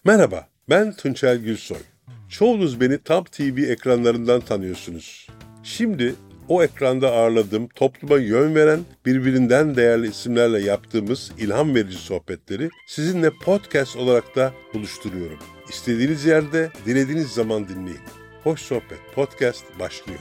Merhaba, ben Tunçer Gülsoy. Çoğunuz beni Tam TV ekranlarından tanıyorsunuz. Şimdi o ekranda ağırladığım, topluma yön veren, birbirinden değerli isimlerle yaptığımız ilham verici sohbetleri sizinle podcast olarak da buluşturuyorum. İstediğiniz yerde, dilediğiniz zaman dinleyin. Hoş Sohbet Podcast başlıyor.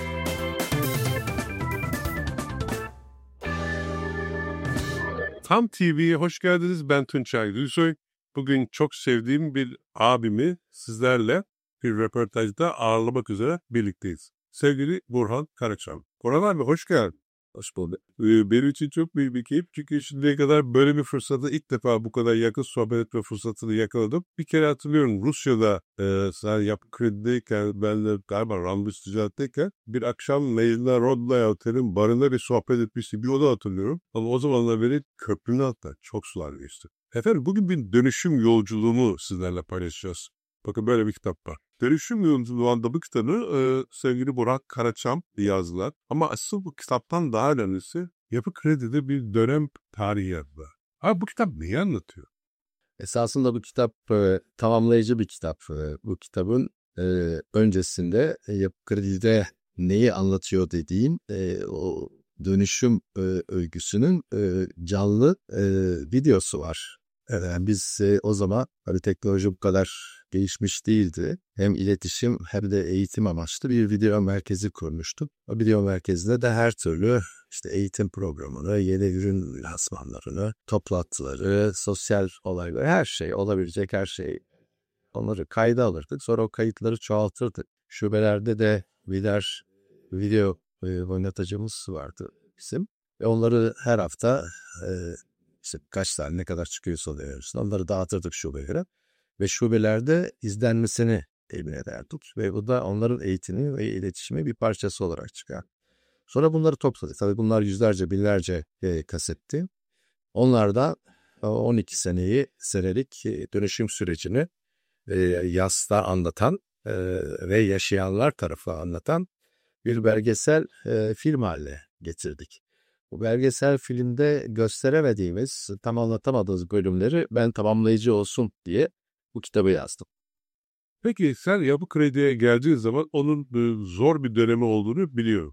Tam TV'ye hoş geldiniz. Ben Tunçer Gülsoy. Bugün çok sevdiğim bir abimi sizlerle bir röportajda ağırlamak üzere birlikteyiz. Sevgili Burhan Karaçam. Burhan abi hoş geldin. Hoş bulduk. Benim için çok büyük bir keyif. Çünkü şimdiye kadar böyle bir fırsatı ilk defa bu kadar yakın sohbet etme fırsatını yakaladım. Bir kere hatırlıyorum Rusya'da sen Yapı Kredi'deyken, ben de galiba Rambus Ticaret'teyken bir akşam Meyla Rodlay Otel'in barında bir sohbet etmiştik. Bir oda hatırlıyorum. Ama o zamanlar beri köprünün altında çok sular geçti. Efendim bugün bir dönüşüm yolculuğumu sizlerle paylaşacağız. Bakın böyle bir kitap var. Dönüşüm yolculuğu adlı bu kitabı sevgili Burak Karaçam yazdılar. Ama asıl bu kitaptan daha önemlisi Yapı Kredi'de bir dönem tarihi yazdılar. Abi bu kitap neyi anlatıyor? Esasında bu kitap tamamlayıcı bir kitap. Bu kitabın öncesinde Yapı Kredi'de neyi anlatıyor dediğim o dönüşüm öyküsünün canlı videosu var. Yani biz o zaman hani teknoloji bu kadar gelişmiş değildi. Hem iletişim hem de eğitim amaçlı bir video merkezi kurmuştuk. O video merkezinde de her türlü işte eğitim programını, yeni ürün lansmanlarını, toplantıları, sosyal olayları, her şey olabilecek her şey onları kayda alırdık. Sonra o kayıtları çoğaltırdık. Şubelerde de birer video oynatıcımız vardı bizim. Ve onları her hafta işte kaç tane ne kadar çıkıyorsa diyorsun. Onları dağıtırdık şubelere. Ve şubelerde izlenmesini temin ederdik. Ve bu da onların eğitimi ve iletişimi bir parçası olarak çıkar. Sonra bunları topladık. Tabii bunlar yüzlerce, binlerce kasetti. Onlardan 12 senelik dönüşüm sürecini yasta anlatan ve yaşayanlar tarafı anlatan bir belgesel film haline getirdik. Bu belgesel filmde gösteremediğimiz, tam anlatamadığımız bölümleri ben tamamlayıcı olsun diye bu kitabı yazdım. Peki sen Yapı Kredi'ye geldiğin zaman onun zor bir dönemi olduğunu biliyorum.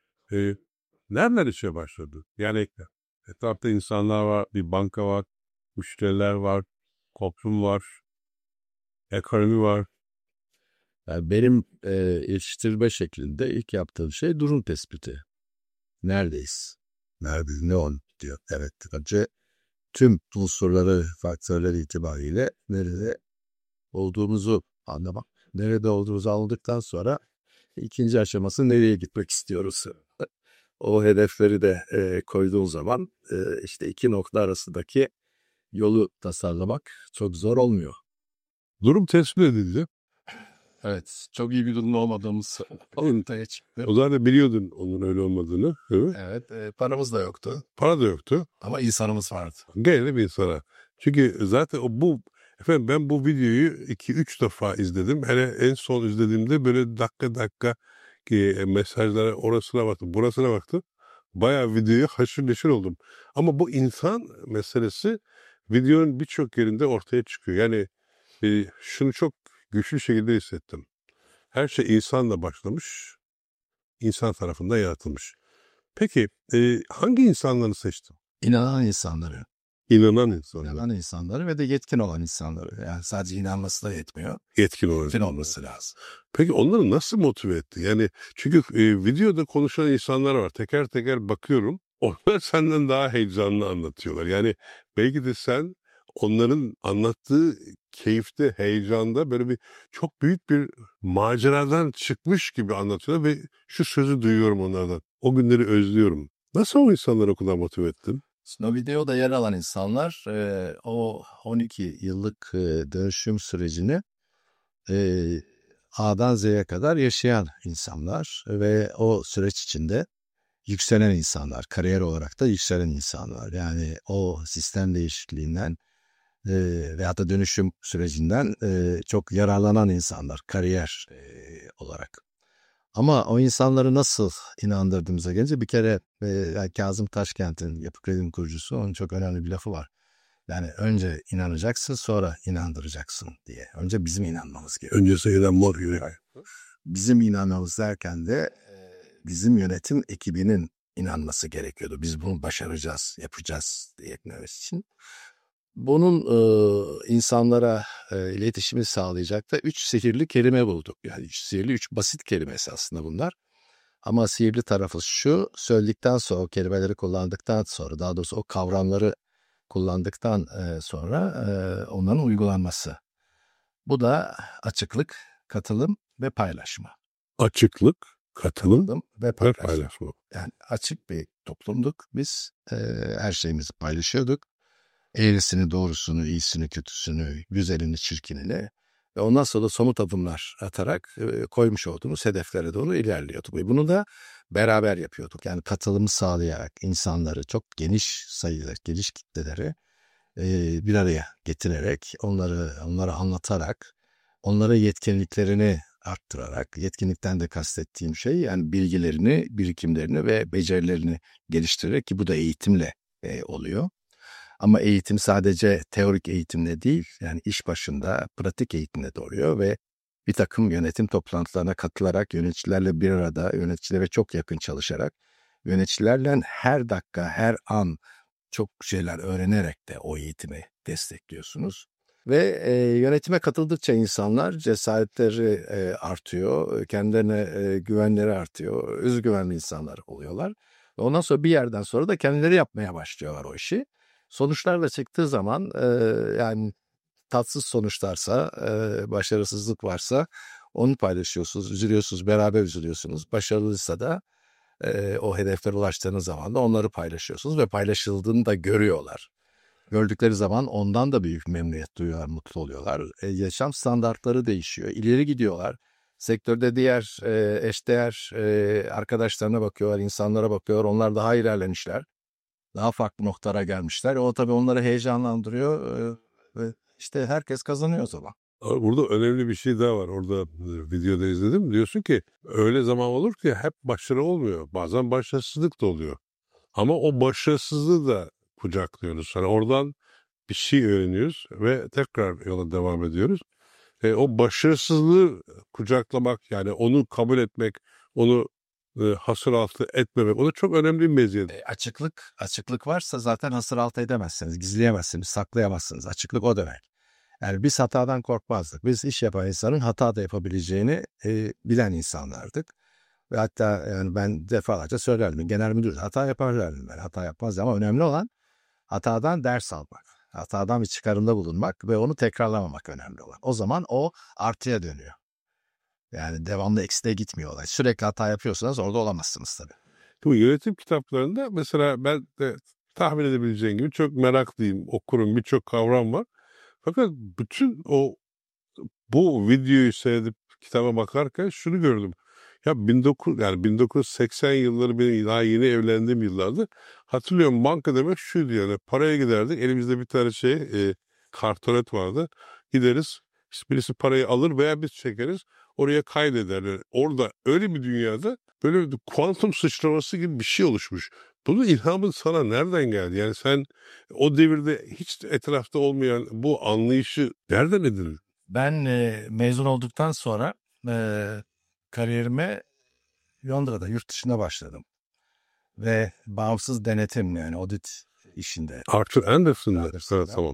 Nereden işe başladı? Yani etrafta insanlar var, bir banka var, müşteriler var, toplum var, ekonomi var. Yani benim yetiştirme şeklinde ilk yaptığım şey durum tespiti. Neredeyiz? Neredeyiz? Ne on diyor. Evet. Önce tüm unsurları, faktörler itibariyle nerede olduğumuzu anlamak. Nerede olduğumuzu anladıktan sonra ikinci aşaması nereye gitmek istiyoruz? O hedefleri de koyduğun zaman işte iki nokta arasındaki yolu tasarlamak çok zor olmuyor. Durum tespit edildi. Evet, çok iyi bir durumda olmadığımız ortaya çıktı. O zaman da biliyordun onun öyle olmadığını. Evet. Evet, paramız da yoktu Para da yoktu. ama insanımız vardı. Gene bir insana. Çünkü zaten efendim ben bu videoyu 2-3 defa izledim. Hele en son izlediğimde böyle dakika mesajlara orasına baktım, burasına baktım. Bayağı videoya haşır neşir oldum. Ama bu insan meselesi videonun birçok yerinde ortaya çıkıyor. Yani şunu çok güçlü şekilde hissettim. Her şey insanla başlamış, insan tarafından yaratılmış. Peki hangi insanları seçtin? İnanan insanları. İnanan insanlar. İnanan insanları ve de yetkin olan insanları. Yani sadece inanması da yetmiyor. Yetkin olan. Yetkin olması lazım. Peki onları nasıl motive etti? Yani çünkü videoda konuşan insanlar var. Teker teker bakıyorum. Onlar senden daha heyecanlı anlatıyorlar. Yani belki de sen onların anlattığı keyifte, heyecanda böyle bir çok büyük bir maceradan çıkmış gibi anlatıyorlar ve şu sözü duyuyorum onlardan. O günleri özlüyorum. Nasıl o insanları o kadar motive ettin? O videoda yer alan insanlar o 12 yıllık dönüşüm sürecini A'dan Z'ye kadar yaşayan insanlar ve o süreç içinde yükselen insanlar, kariyer olarak da yükselen insanlar. Yani o sistem değişikliğinden veyahut da dönüşüm sürecinden çok yararlanan insanlar, kariyer olarak. Ama o insanları nasıl inandırdığımıza gelince bir kere Kazım Taşkent'in Yapı Kredi'nin kurucusu, onun çok önemli bir lafı var. Yani önce inanacaksın sonra inandıracaksın diye. Önce bizim inanmamız gerekiyor. Önce sayılan mor yürek. Bizim inanmamız derken de bizim yönetim ekibinin inanması gerekiyordu. Biz bunu başaracağız, yapacağız diyekmemiz için. Bunun insanlara iletişimi sağlayacak da 3 sihirli kelime bulduk. Yani 3 basit kelimesi aslında bunlar. Ama sihirli tarafı şu, söyledikten sonra, o kelimeleri kullandıktan sonra, daha doğrusu o kavramları kullandıktan sonra onların uygulanması. Bu da açıklık, katılım ve paylaşma. Açıklık, katılım Ve ve paylaşma. paylaşma. Yani açık bir toplumduk biz. Her şeyimizi paylaşıyorduk. Eğrisini, doğrusunu, iyisini, kötüsünü, güzelini, çirkinini ve ondan sonra da somut adımlar atarak koymuş olduğumuz hedeflere doğru ilerliyorduk. Ve bunu da beraber yapıyorduk. Yani katılımı sağlayarak insanları çok geniş sayıda, geniş kitleleri bir araya getirerek, onlara anlatarak, onlara yetkinliklerini arttırarak, yetkinlikten de kastettiğim şey yani bilgilerini, birikimlerini ve becerilerini geliştirerek ki bu da eğitimle oluyor. Ama eğitim sadece teorik eğitimle değil, yani iş başında pratik eğitimle de oluyor ve bir takım yönetim toplantılarına katılarak, yöneticilerle bir arada, yöneticilere çok yakın çalışarak, yöneticilerle her dakika, her an çok şeyler öğrenerek de o eğitimi destekliyorsunuz. Ve yönetime katıldıkça insanlar cesaretleri artıyor, kendilerine güvenleri artıyor, özgüvenli insanlar oluyorlar. Ve ondan sonra bir yerden sonra da kendileri yapmaya başlıyorlar o işi. Sonuçlar da çıktığı zaman yani tatsız sonuçlarsa, başarısızlık varsa onu paylaşıyorsunuz, üzülüyorsunuz, beraber üzülüyorsunuz. Başarılıysa da o hedeflere ulaştığınız zaman da onları paylaşıyorsunuz ve paylaşıldığını da görüyorlar. Gördükleri zaman ondan da büyük memnuniyet duyuyorlar, mutlu oluyorlar. Yaşam standartları değişiyor, ileri gidiyorlar. Sektörde diğer eşdeğer arkadaşlarına bakıyorlar, insanlara bakıyorlar. Onlar daha ilerlemişler. Daha farklı noktalara gelmişler. O tabii onları heyecanlandırıyor ve işte herkes kazanıyor o zaman. Ama burada önemli bir şey daha var. Orada videoda izledim. Diyorsun ki öyle zaman olur ki hep başarı olmuyor. Bazen başarısızlık da oluyor. Ama o başarısızlığı da kucaklıyoruz. Hani oradan bir şey öğreniyoruz ve tekrar yola devam ediyoruz. O başarısızlığı kucaklamak yani onu kabul etmek, onu hasır altı etmemek o da çok önemli bir meziyet. Açıklık varsa zaten hasır altı edemezsiniz, gizleyemezsiniz, saklayamazsınız. Açıklık o demek. Yani biz hatadan korkmazdık. Biz iş yapan insanın hata da yapabileceğini bilen insanlardık. Ve hatta yani ben defalarca söylerdim. Genel müdür hata yaparlardım ben. Hata yapmaz ama önemli olan hatadan ders almak. Hatadan bir çıkarımda bulunmak ve onu tekrarlamamak önemli olan. O zaman o artıya dönüyor. Yani devamlı eksiye gitmiyor olay. Sürekli hata yapıyorsanız orada olamazsınız tabii. Bu yönetim kitaplarında mesela ben de tahmin edebileceğin gibi çok meraklıyım, okurum, birçok kavram var. Fakat bütün bu videoyu seyredip kitaba bakarken şunu gördüm. Ya 1980 yılları benim daha yeni evlendiğim yıllardı. Hatırlıyorum banka demek şuydu yani paraya giderdik. Elimizde bir tane kartonet vardı. Gideriz işte birisi parayı alır veya biz çekeriz. Oraya kaydederler. Orada öyle bir dünyada böyle bir kuantum sıçraması gibi bir şey oluşmuş. Bunun ilhamı sana nereden geldi? Yani sen o devirde hiç etrafta olmayan bu anlayışı nereden edindin? Ben mezun olduktan sonra kariyerime Londra'da, yurt dışında başladım. Ve bağımsız denetim yani audit işinde. Arthur Anderson'da. Anderson'da. Evet, tamam.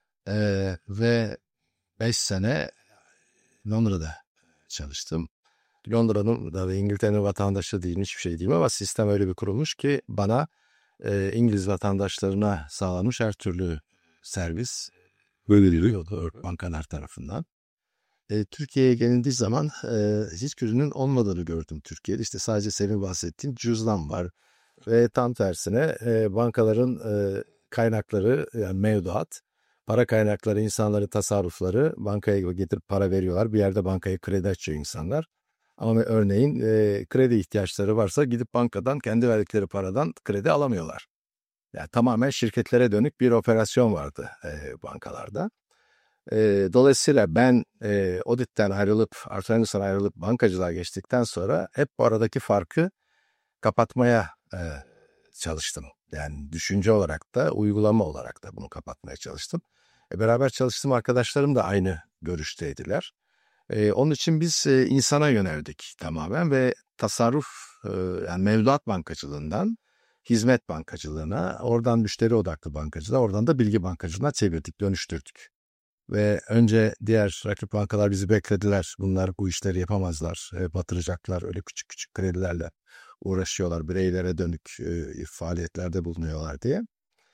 Ve 5 sene Londra'da çalıştım. Londra'nın da ve İngiltere'nin vatandaşı değilim, hiçbir şey değilim ama sistem öyle bir kurulmuş ki bana İngiliz vatandaşlarına sağlanmış her türlü servis veriliyordu bankalar tarafından. Türkiye'ye gelindiği zaman hiç ürünün olmadığını gördüm Türkiye'de. İşte sadece senin bahsettiğin cüzdan var. Ve tam tersine bankaların kaynakları yani mevduat, para kaynakları, insanların tasarrufları bankaya getirip para veriyorlar. Bir yerde bankaya kredi açıyor insanlar. Ama örneğin kredi ihtiyaçları varsa gidip bankadan kendi verdikleri paradan kredi alamıyorlar. Yani tamamen şirketlere dönük bir operasyon vardı bankalarda. Dolayısıyla ben auditten ayrılıp, Arthur Andersen'dan ayrılıp bankacılığa geçtikten sonra hep bu aradaki farkı kapatmaya çalıştım. Yani düşünce olarak da uygulama olarak da bunu kapatmaya çalıştım. Beraber çalıştığım arkadaşlarım da aynı görüşteydiler. Onun için biz insana yöneldik tamamen ve tasarruf yani mevduat bankacılığından hizmet bankacılığına, oradan müşteri odaklı bankacılığa, oradan da bilgi bankacılığına çevirdik, dönüştürdük. Ve önce diğer rakip bankalar bizi beklediler. Bunlar bu işleri yapamazlar, batıracaklar, öyle küçük küçük kredilerle uğraşıyorlar, bireylere dönük faaliyetlerde bulunuyorlar diye.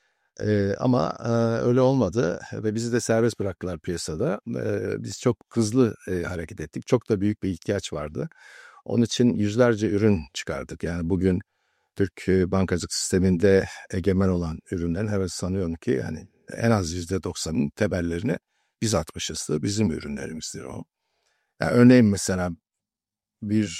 Ama öyle olmadı ve bizi de serbest bıraktılar piyasada. Biz çok hızlı hareket ettik. Çok da büyük bir ihtiyaç vardı. Onun için yüzlerce ürün çıkardık. Yani bugün Türk bankacılık sisteminde egemen olan ürünlerin, evet, sanıyorum ki yani en az %90'ın temellerini biz atmışızdır. Bizim ürünlerimizdir o. Yani örneğin mesela bir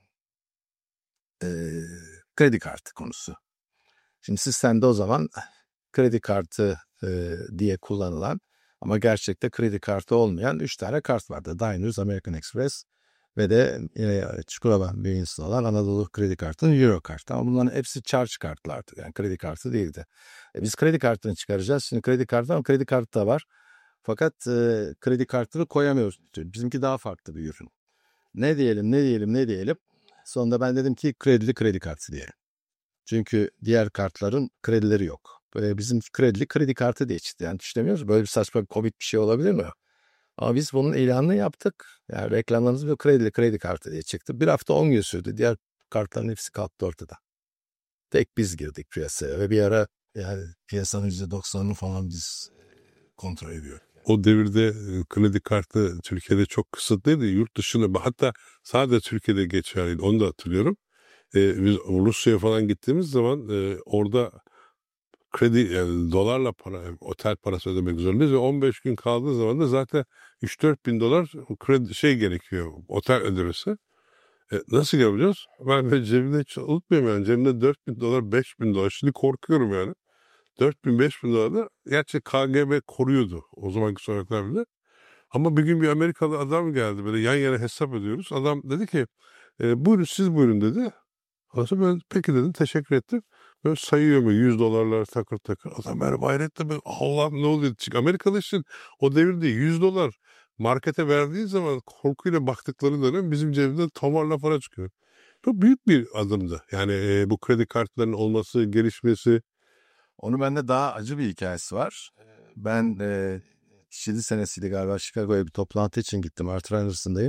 e, kredi kartı konusu. Şimdi sistemde o zaman kredi kartı diye kullanılan ama gerçekte kredi kartı olmayan 3 tane kart vardı. Diners, American Express ve de Çukurova bünyesinde olan Anadolu kredi kartının Euro kartı. Ama bunların hepsi charge kartlardı. Yani kredi kartı değildi. Biz kredi kartını çıkaracağız. Şimdi kredi kartı ama kredi kartı da var. Fakat kredi kartını koyamıyoruz. Bizimki daha farklı bir ürün. Ne diyelim. Sonunda ben dedim ki kredili kredi kartı diyelim. Çünkü diğer kartların kredileri yok. Bizim kredili kredi kartı diye çıktı. Yani düşünemiyoruz. Böyle bir saçma komik bir şey olabilir mi? Ama biz bunun ilanını yaptık. Yani reklamlarımız bir kredili kredi kartı diye çıktı. Bir hafta 10 gün sürdü. Diğer kartların hepsi kalktı ortada. Tek biz girdik piyasaya ve bir ara yani piyasanın %90'ını falan biz kontrol ediyoruz. O devirde kredi kartı Türkiye'de çok kısıtlıydı. Yurt dışında, hatta sadece Türkiye'de geçerliydi. Onu da hatırlıyorum. Biz Rusya'ya falan gittiğimiz zaman orada kredi, yani dolarla otel parası ödemek zorundayız ve 15 gün kaldığı zaman da zaten 3-4 bin dolar kredi gerekiyor, otel ödemesi. Nasıl yapacağız? Ben de cebimde hiç unutmuyorum, yani cebimde 4 bin dolar, 5 bin dolar. Şimdi korkuyorum yani. 4 bin, 5 bin dolar da gerçi KGB koruyordu o zamanki soyadlar bile. Ama bir gün bir Amerikalı adam geldi, böyle yan yana hesap ediyoruz. Adam dedi ki buyurun, siz buyurun dedi. Ondan sonra ben peki dedim, teşekkür ettim. Böyle sayıyor mu 100 dolarlar takır takır. Adam ben hayretle, ben Allah'ım ne oluyor? Çünkü Amerikalı için o devirde 100 dolar markete verdiği zaman korkuyla baktıkları dönem bizim cebimizden tomarla para çıkıyor. Çok büyük bir adımdı. Yani bu kredi kartlarının olması, gelişmesi. Onun bende daha acı bir hikayesi var. Ben 7 senesiydi galiba, Chicago'ya bir toplantı için gittim. Arthur Anderson'dayım.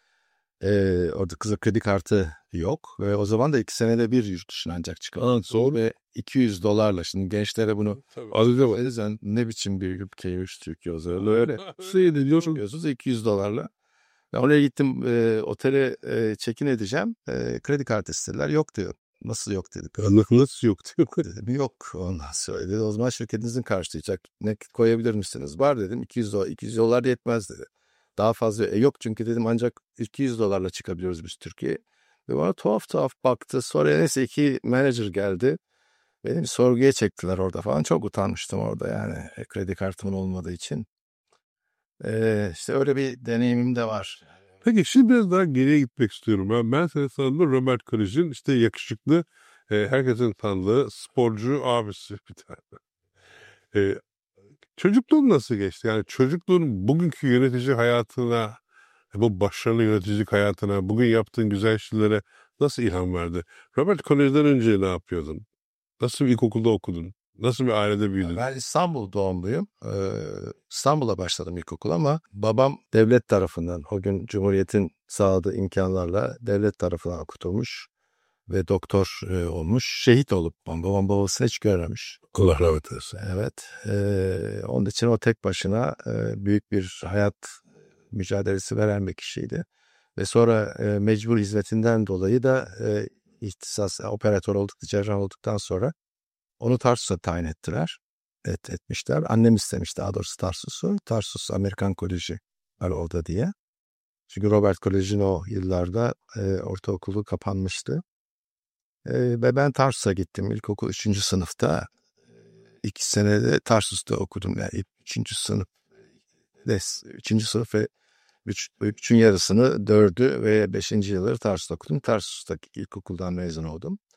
Orada kıza kredi kartı yok. Ve o zaman da 2 senede bir yurt dışına ancak çıkıyor. Zor. Ve $200. Şimdi gençlere bunu Tabii. ne biçim bir ülkeymiş Türkiye o zaman. Öyle. Çıkıyorsunuz $200. Ben oraya gittim, otele check-in edeceğim. Kredi kartı istediler. Yok diyor. Nasıl yok dedik. Nasıl yok diyor. Dedim yok. Ondan sonra dedi o zaman şirketinizin karşılayacak. Ne koyabilir misiniz? Var dedim. $200. $200 yetmez dedi. Daha fazla. Yok çünkü dedim ancak $200 çıkabiliyoruz biz Türkiye'ye. Ve bana tuhaf tuhaf baktı. Sonra neyse 2 manager geldi. Beni bir sorguya çektiler orada falan. Çok utanmıştım orada yani kredi kartımın olmadığı için. İşte öyle bir deneyimim de var. Peki şimdi biraz daha geriye gitmek istiyorum. Ben seni tanıdım, Robert Kolej'in işte yakışıklı, herkesin tanıdığı sporcu abisi bir tane. E, Çocukluğun nasıl geçti? Yani çocukluğun bugünkü yönetici hayatına, bu başarılı yöneticilik hayatına, bugün yaptığın güzel şeylere nasıl ilham verdi? Robert Kolej'den önce ne yapıyordun? Nasıl bir ilkokulda okudun? Nasıl bir ailede büyüdün? Ben İstanbul doğumluyum. İstanbul'a başladım ilkokul ama babam devlet tarafından, o gün Cumhuriyet'in sağladığı imkanlarla devlet tarafından okutulmuş ve doktor olmuş. Şehit olup babam babasını hiç görmemiş. Allah rahmet eylesin. Evet. Onun için o tek başına büyük bir hayat mücadelesi veren bir kişiydi. Ve sonra mecbur hizmetinden dolayı da ihtisas operatör olduktan, cerrah olduktan sonra onu Tarsus'a tayin ettiler. Etmişler. Annem istemiş daha doğrusu Tarsus'u. Tarsus Amerikan Koleji var orada diye. Çünkü Robert Kolej'in o yıllarda ortaokulu kapanmıştı. Ve ben Tarsus'a gittim ilkokul 3. sınıfta. 2 senede Tarsus'ta okudum. Yani 3. sınıf ve 3'ün yarısını 4'ü ve 5. yılları Tarsus'ta okudum. Tarsus'taki ilkokuldan mezun oldum.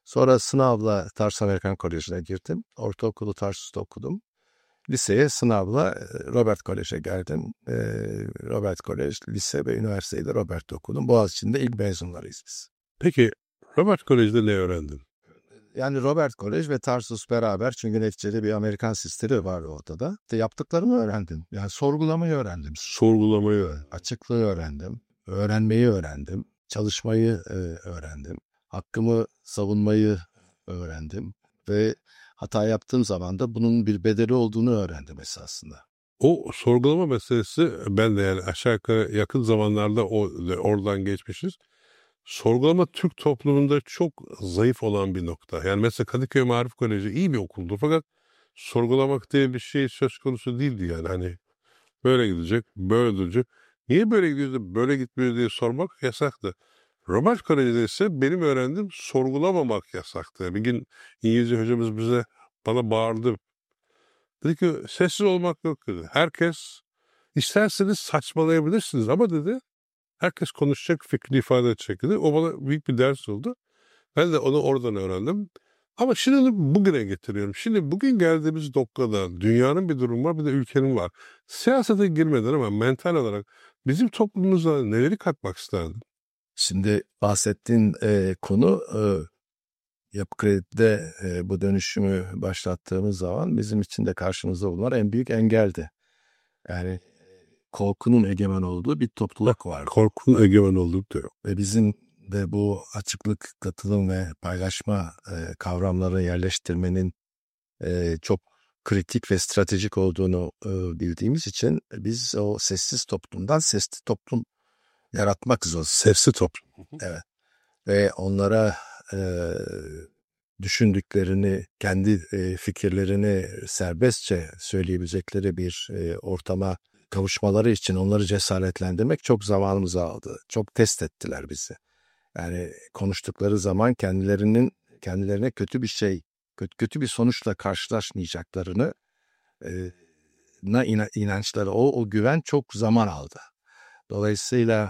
Sonra sınavla Tarsus Amerikan Koleji'ne girdim. Ortaokulu Tarsus'ta okudum. Liseye sınavla Robert Kolej'e geldim. Robert Kolej, lise ve üniversiteyi de Robert'te okudum. Boğaziçi'nde ilk mezunlarıyız biz. Peki Robert Kolej'de ne öğrendin? Yani Robert Kolej ve Tarsus beraber, çünkü neticede bir Amerikan sistemi var ortada. İşte yaptıklarımı öğrendim. Yani sorgulamayı öğrendim. Sorgulamayı. Açıklığı öğrendim. Öğrenmeyi öğrendim. Çalışmayı öğrendim. Hakkımı savunmayı öğrendim. Ve hata yaptığım zaman da bunun bir bedeli olduğunu öğrendim esasında. O sorgulama meselesi, ben de yani aşağı yukarı yakın zamanlarda oradan geçmişiz. Sorgulama Türk toplumunda çok zayıf olan bir nokta. Yani mesela Kadıköy Maarif Koleji iyi bir okuldu fakat sorgulamak diye bir şey söz konusu değildi yani. Hani böyle gidecek, böyle duracak. Niye böyle gidiyordu, böyle gitmiyor diye sormak yasaktı. Robert Kolej'de ise benim öğrendiğim sorgulamamak yasaktı. Bir gün İngilizce hocamız bana bağırdı. Dedi ki sessiz olmak yok dedi. Herkes, isterseniz saçmalayabilirsiniz ama dedi, herkes konuşacak, fikrini ifade edecek dedi. O bana büyük bir ders oldu. Ben de onu oradan öğrendim. Ama şimdi bugüne getiriyorum. Şimdi bugün geldiğimiz noktada dünyanın bir durumu var, bir de ülkenin var. Siyasete girmeden ama mental olarak bizim toplumumuza neleri katmak isterdin? Şimdi bahsettiğin konu Yapı Kredi'de bu dönüşümü başlattığımız zaman bizim için de karşımızda bulunan en büyük engeldi. Yani korkunun egemen olduğu bir topluluk var. Korkunun egemen olduğu diyor. Ve bizim de bu açıklık, katılım ve paylaşma kavramları yerleştirmenin çok kritik ve stratejik olduğunu bildiğimiz için biz o sessiz toplumdan sesli toplum yaratmak zorundayız. Sesli toplum. Evet. Ve onlara düşündüklerini, kendi fikirlerini serbestçe söyleyebilecekleri bir ortama kavuşmaları için onları cesaretlendirmek çok zamanımızı aldı. Çok test ettiler bizi. Yani konuştukları zaman kendilerine kötü bir şey, kötü bir sonuçla karşılaşmayacaklarını inançları, o güven çok zaman aldı. Dolayısıyla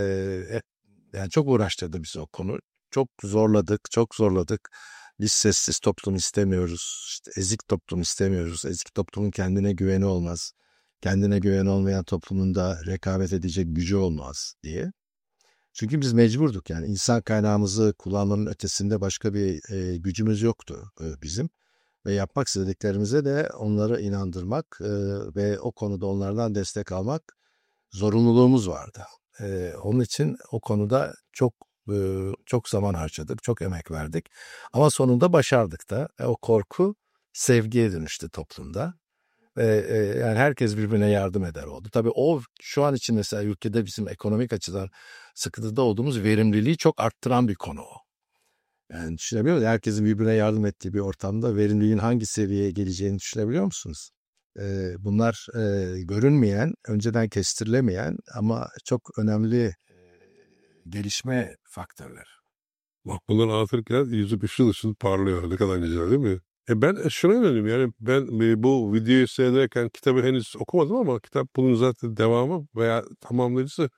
yani çok uğraştırdı bizi o konu. Çok zorladık. Biz sessiz toplum istemiyoruz. İşte ezik toplum istemiyoruz. Ezik toplumun kendine güveni olmaz. Kendine güveni olmayan toplumun da rekabet edecek gücü olmaz diye. Çünkü biz mecburduk, yani insan kaynağımızı kullanmanın ötesinde başka bir gücümüz yoktu bizim. Ve yapmak istediklerimize de onları inandırmak ve o konuda onlardan destek almak zorunluluğumuz vardı. Onun için o konuda çok zaman harcadık, çok emek verdik. Ama sonunda başardık da. O korku sevgiye dönüştü toplumda. Yani herkes birbirine yardım eder oldu. Tabii o şu an için mesela ülkede bizim ekonomik açıdan sıkıntıda olduğumuz verimliliği çok arttıran bir konu o. Yani düşünebiliyor musunuz? Herkesin birbirine yardım ettiği bir ortamda verimliliğin hangi seviyeye geleceğini düşünebiliyor musunuz? Bunlar görünmeyen, önceden kestirilemeyen ama çok önemli gelişme faktörler. Bak bunları anlatırken yüzü ışıl ışıl parlıyor. Ne kadar güzel değil mi? Ben şuna inanıyorum yani ben bu videoyu seyrederken kitabı henüz okumadım ama kitap bunun zaten devamı veya tamamlayıcısı.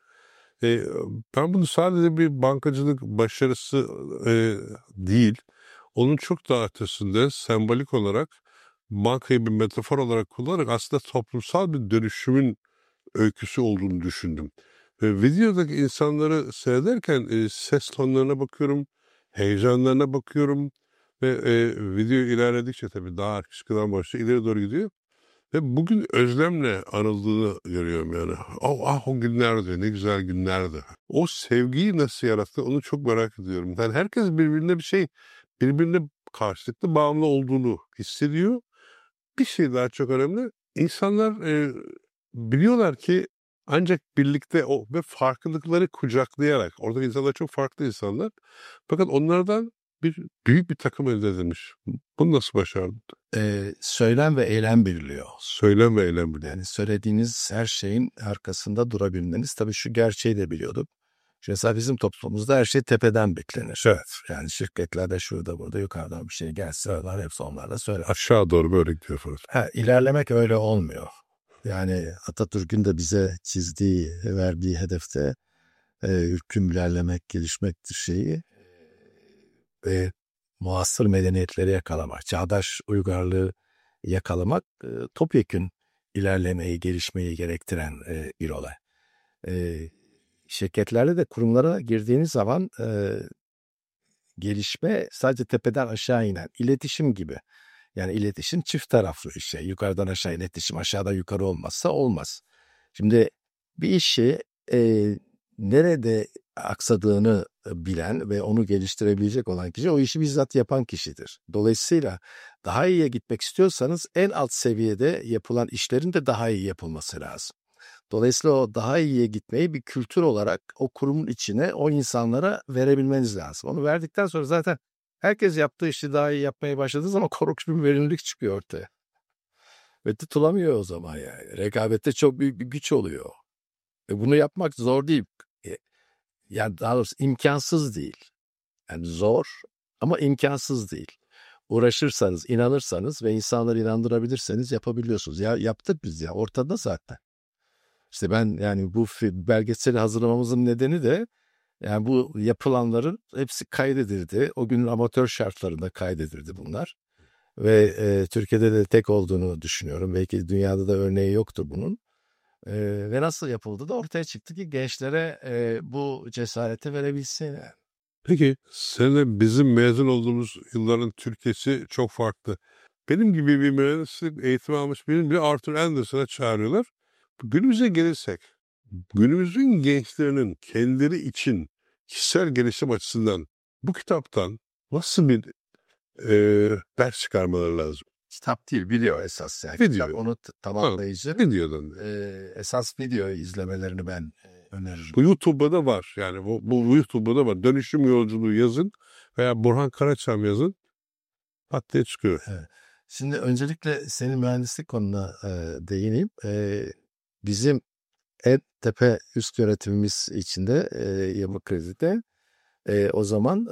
Ben bunu sadece bir bankacılık başarısı değil, onun çok daha ötesinde sembolik olarak bankayı bir metafor olarak kullanarak aslında toplumsal bir dönüşümün öyküsü olduğunu düşündüm. Ve videodaki insanları seyrederken ses tonlarına bakıyorum, heyecanlarına bakıyorum ve video ilerledikçe tabii daha akışkan başlıyor, ileri doğru gidiyor. Ve bugün özlemle anıldığını görüyorum yani. O günlerdi, ne güzel günlerdi. O sevgiyi nasıl yarattı onu çok merak ediyorum. Yani herkes birbirine karşılıklı bağımlı olduğunu hissediyor. Bir şey daha çok önemli. İnsanlar biliyorlar ki ancak birlikte ve farklılıkları kucaklayarak, oradaki insanlar çok farklı insanlar. Fakat onlardan büyük bir takım elde edilmiş. Bunu nasıl başardın? Söylem ve eylem birliği. Söylem ve eylem birliği. Yani söylediğiniz her şeyin arkasında durabilmeniz. Tabii şu gerçeği de biliyorduk. Mesela bizim toplumumuzda her şey tepeden beklenir. Evet. Yani şirketlerde şurada burada yukarıdan bir şey gelse onlar hepsi onlarla söyler. Aşağı doğru böyle gidiyor falan. İlerlemek öyle olmuyor. Yani Atatürk'ün de bize çizdiği, verdiği hedefte hüküm ilerlemek, gelişmektir şeyi. Ve muasır medeniyetleri yakalamak, çağdaş uygarlığı yakalamak topyekün ilerlemeyi, gelişmeyi gerektiren bir olay. Şirketlerde de kurumlara girdiğiniz zaman gelişme sadece tepeden aşağı inen iletişim gibi. Yani iletişim çift taraflı bir şey. Yukarıdan aşağı iletişim, aşağıdan yukarı olmazsa olmaz. Şimdi bir işi nerede aksadığını bilen ve onu geliştirebilecek olan kişi o işi bizzat yapan kişidir. Dolayısıyla daha iyiye gitmek istiyorsanız en alt seviyede yapılan işlerin de daha iyi yapılması lazım. Dolayısıyla o daha iyiye gitmeyi bir kültür olarak o kurumun içine o insanlara verebilmeniz lazım. Onu verdikten sonra zaten herkes yaptığı işi daha iyi yapmaya başladığı zaman korkunç bir verimlilik çıkıyor ortaya. Ve tutulamıyor o zaman yani. Rekabette çok büyük bir güç oluyor. Bunu yapmak zor değil. Yani daha doğrusu imkansız değil. Yani zor ama imkansız değil. Uğraşırsanız, inanırsanız ve insanları inandırabilirseniz yapabiliyorsunuz. Ya yaptık biz ya, ortada zaten. İşte ben yani bu belgeseli hazırlamamızın nedeni de yani bu yapılanların hepsi kaydedildi. O günün amatör şartlarında kaydedildi bunlar. Ve Türkiye'de de tek olduğunu düşünüyorum. Belki dünyada da örneği yoktur bunun. Ve nasıl yapıldı da ortaya çıktı ki gençlere bu cesareti verebilsin. Yani. Peki seninle bizim mezun olduğumuz yılların Türkiye'si çok farklı. Benim gibi bir mühendislik eğitimi almış birini bile Arthur Andersen'a çağırıyorlar. Günümüze gelirsek, günümüzün gençlerinin kendileri için kişisel gelişim açısından bu kitaptan nasıl bir ders çıkarmaları lazım? Kitap değil, video esas yani. Video. Kitap onu tamamlayıcı. Videodan. Esas videoyu izlemelerini ben öneririm. Bu YouTube'da da var. Yani bu YouTube'da da var. Dönüşüm yolculuğu yazın veya Burhan Karaçam yazın. Hatta çıkıyor. Evet. Şimdi öncelikle senin mühendislik konuna değineyim. Bizim en tepe üst yönetimimiz içinde Yapı Kredi'de o zaman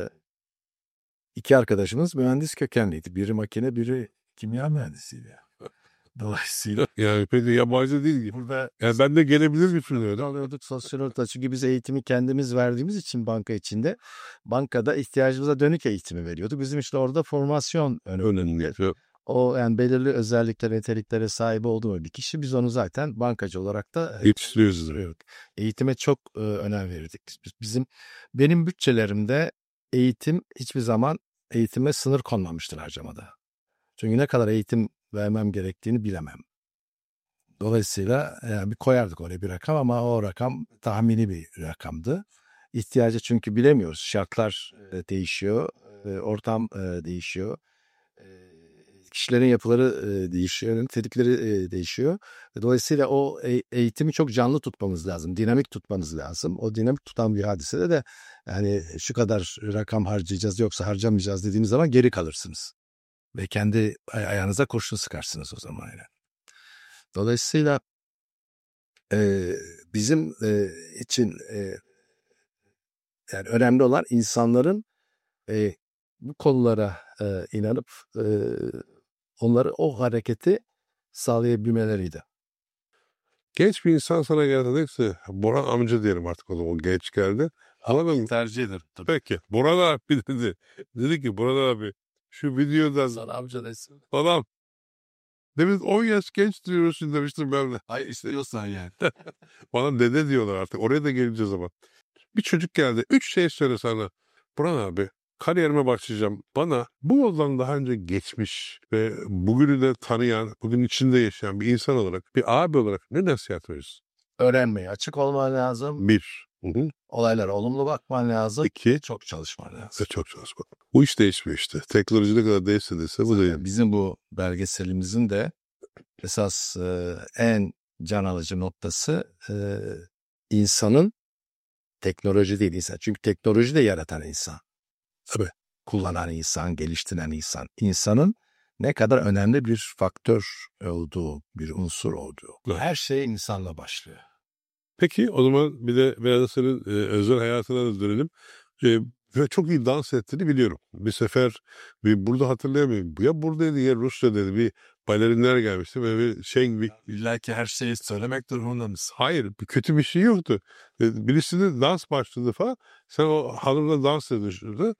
iki arkadaşımız mühendis kökenliydi. Biri makine, biri kimya mühendisiydi. Dolayısıyla Yani peki yabancı değil gibi. burada Yani ben de gelebilir düşünüyorum. alıyorduk sosyologda. Çünkü biz eğitimi kendimiz verdiğimiz için banka içinde bankada ihtiyacımıza dönük eğitimi veriyorduk. Bizim işte orada formasyon önemli. O yani belirli özelliklere, niteliklere sahip olduğu bir kişi. Biz onu zaten bankacı olarak da Yetiştiriyoruz. Eğitime çok önem verirdik. Benim bütçelerimde eğitim hiçbir zaman eğitime sınır konmamıştır harcamada. Çünkü ne kadar eğitim vermem gerektiğini bilemem. Dolayısıyla yani bir koyardık oraya bir rakam ama o rakam tahmini bir rakamdı. İhtiyacı çünkü bilemiyoruz. Şartlar değişiyor, ortam değişiyor. Kişilerin yapıları değişiyor, nitelikleri değişiyor. Dolayısıyla o eğitimi çok canlı tutmamız lazım, dinamik tutmanız lazım. O dinamik tutan bir hadisede de yani şu kadar rakam harcayacağız yoksa harcamayacağız dediğiniz zaman geri kalırsınız. Ve kendi ayağınıza kurşun sıkarsınız o zaman. Yani. Dolayısıyla bizim için yani önemli olan insanların bu konulara inanıp onları o hareketi sağlayabilmeleriydi. Genç bir insan sana geldi neyse Burhan amca diyelim artık o genç geldi. Anladın mı? Tercih ederim tabii. Peki Burhan abi dedi. Dedi ki Burhan abi şu videodan Sana amca desin. adam demin 10 yaş genç diyorsun demiştim ben de. Hayır istiyorsan yani. Bana dede diyorlar artık. Oraya da geleceğiz ama. Bir çocuk geldi. 3 şey söyle sana. Burhan abi kariyerime başlayacağım. Bana bu yoldan daha önce geçmiş ve bugünü de tanıyan, bugün içinde yaşayan bir insan olarak, bir abi olarak ne nasihat verirsin? Öğrenmeye açık olman lazım. 1. Olaylara olumlu bakman lazım. 2. Çok çalışman lazım. Çok çalışmak. Bu iş değişmiyor işte. Teknoloji ne kadar değişse bu değil. Bizim bu belgeselimizin de esas en can alıcı noktası insanın teknoloji değil insan. Çünkü teknoloji de yaratan insan. Tabii. Kullanan insan, geliştiren insan. İnsanın ne kadar önemli bir faktör olduğu, bir unsur olduğu. Evet. Her şey insanla başlıyor. Peki o zaman bir de biraz da senin özel hayatına da dönelim. Ve çok iyi dans ettiğini biliyorum. Bir sefer burada hatırlayamıyorum. Ya buradaydı ya Rusya'daydı. Bir balerinler gelmişti ve bir şey gibi. İlla ki her şeyi söylemek durumunda mısın? Hayır, kötü bir şey yoktu. Birisi de dans başladı falan. Sen o hanımla dans ediyordu.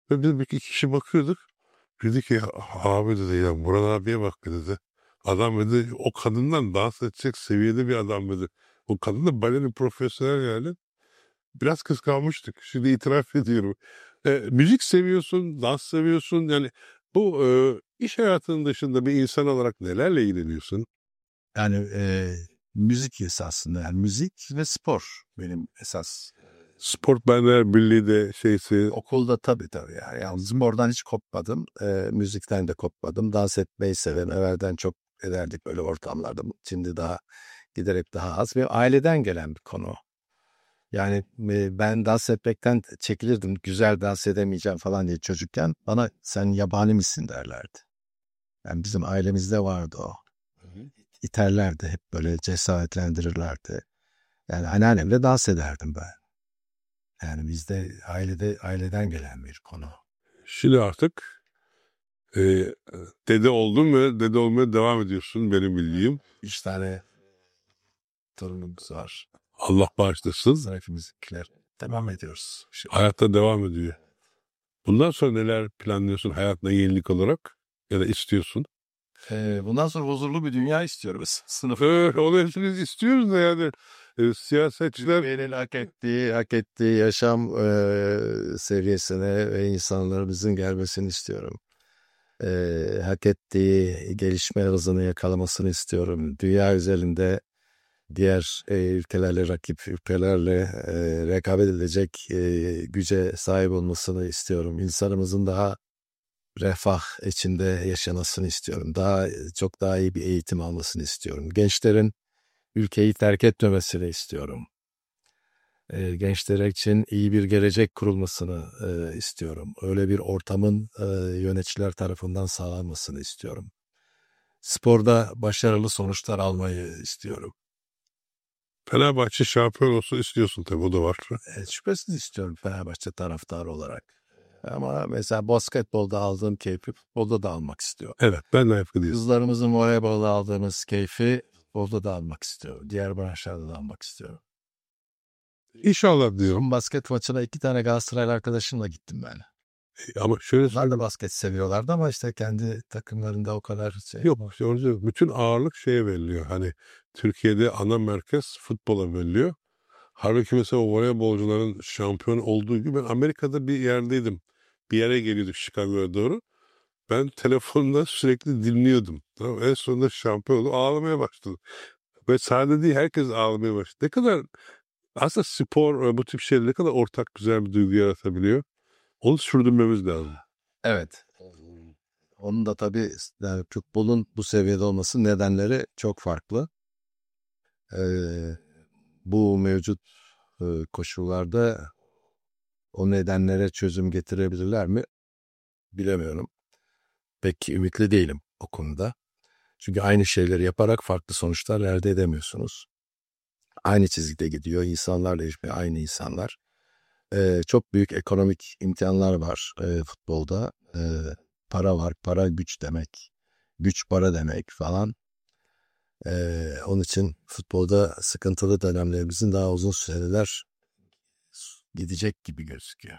Ve biz bir iki kişi bakıyorduk. Dedi ki abi dedi ya Murat abiye bak dedi. Adam dedi o kadından dans edecek seviyede bir adam dedi. O kadın da balerin profesyonel yani. Biraz kıskanmıştık. Şimdi itiraf ediyorum. Müzik seviyorsun, dans seviyorsun. Yani bu iş hayatının dışında bir insan olarak nelerle ilgileniyorsun? Yani müzik esasında yani müzik ve spor benim esas. Sportmenler Birliği de şeysi. Okulda tabii yani. Yani spordan hiç kopmadım. Müzikten de kopmadım. Dans etmeyi severim. Evvelden çok ederdik böyle ortamlarda. Şimdi daha giderek daha az. Ve aileden gelen bir konu. Yani ben dans etmekten çekilirdim. Güzel dans edemeyeceğim falan diye çocukken. Bana sen yabani misin derlerdi. Yani bizim ailemizde vardı o. İterlerdi. Hep böyle cesaretlendirirlerdi. Yani anneannemle dans ederdim ben. Yani bizde aileden gelen bir konu. Şimdi artık e, dede oldun ve dede olmaya devam ediyorsun benim bildiğim. 3 tane torunumuz var. Allah bağışlasın. Hepimizkiler devam ediyoruz. Hayatta devam ediyor. Bundan sonra neler planlıyorsun hayatına yenilik olarak ya da istiyorsun? Bundan sonra huzurlu bir dünya istiyoruz. Sınıf Onu hepimiz istiyoruz da yani siyasetçiler Türkiye'nin hak ettiği yaşam seviyesine ve insanlarımızın gelmesini istiyorum. Hak ettiği gelişme hızını yakalamasını istiyorum. Dünya üzerinde diğer ülkelerle rakip ülkelerle rekabet edecek güce sahip olmasını istiyorum. İnsanımızın daha refah içinde yaşamasını istiyorum. Çok daha iyi bir eğitim almasını istiyorum. Gençlerin ülkeyi terk etmemesini istiyorum. Gençler için iyi bir gelecek kurulmasını istiyorum. Öyle bir ortamın yöneticiler tarafından sağlanmasını istiyorum. Sporda başarılı sonuçlar almayı istiyorum. Fenerbahçe şampiyon olsun istiyorsun tabii o da var. Şüphesiz istiyorum Fenerbahçe taraftarı olarak. Ama mesela basketbolda aldığım keyfi futbolda da almak istiyorum. Evet ben de aynı fikirdeyim. Kızlarımızın voleybolda aldığımız keyfi futbolda da almak istiyorum. Diğer branşlarda da almak istiyorum. İnşallah diyorum. Son basket maçına 2 tane Galatasaraylı arkadaşımla gittim ben. Ama şöyle Onlar da basket seviyorlardı ama işte kendi takımlarında o kadar şey. yok. İşte onu diyorum. Bütün ağırlık şeye veriliyor. Hani Türkiye'de ana merkez futbola veriliyor. Halbuki mesela o voleybolcuların şampiyon olduğu gibi ben Amerika'da bir yerdeydim. Bir yere geliyorduk Chicago'ya doğru. Ben telefonda sürekli dinliyordum. Tamam, en sonunda şampiyon oldu. Ağlamaya başladım. Ve sadece değil herkes ağlamaya başladı. Ne kadar aslında spor ve bu tip şeyler ne kadar ortak güzel bir duygu yaratabiliyor. Onu sürdürmemiz lazım. Evet. Onun da tabii yani futbolun bu seviyede olması nedenleri çok farklı. Bu mevcut koşullarda o nedenlere çözüm getirebilirler mi? Bilemiyorum. Pek ümitli değilim o konuda. Çünkü aynı şeyleri yaparak farklı sonuçlar elde edemiyorsunuz. Aynı çizgide gidiyor. İnsanlar değişmiyor. Aynı insanlar. Çok büyük ekonomik imkanlar var futbolda. Para var. Para güç demek. Güç para demek falan. Onun için futbolda sıkıntılı dönemlerimizin daha uzun süreler gidecek gibi gözüküyor.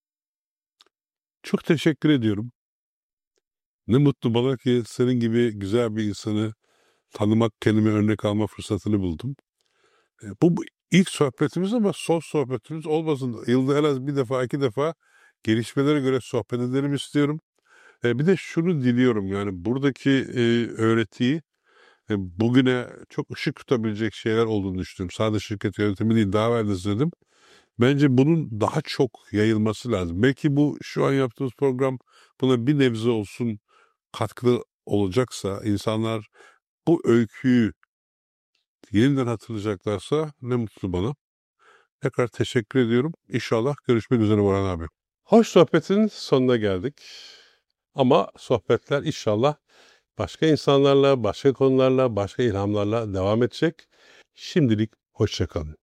Çok teşekkür ediyorum. Ne mutlu bana ki senin gibi güzel bir insanı tanımak, kendime örnek alma fırsatını buldum. Bu ilk sohbetimiz ama son sohbetimiz olmasın. Yılda en az bir defa, iki defa gelişmelere göre sohbet edelim istiyorum. Bir de şunu diliyorum yani buradaki öğretiyi bugüne çok ışık tutabilecek şeyler olduğunu düşünüyorum. Sadece şirket yönetimi değil daha evvel de söyledim. Bence bunun daha çok yayılması lazım. Belki bu şu an yaptığımız program buna bir nebze olsun katkılı olacaksa, insanlar bu öyküyü yeniden hatırlayacaklarsa ne mutlu bana. Tekrar teşekkür ediyorum. İnşallah görüşmek üzere Orhan abi. Hoş sohbetin sonuna geldik. Ama sohbetler inşallah başka insanlarla, başka konularla, başka ilhamlarla devam edecek. Şimdilik hoşça kalın.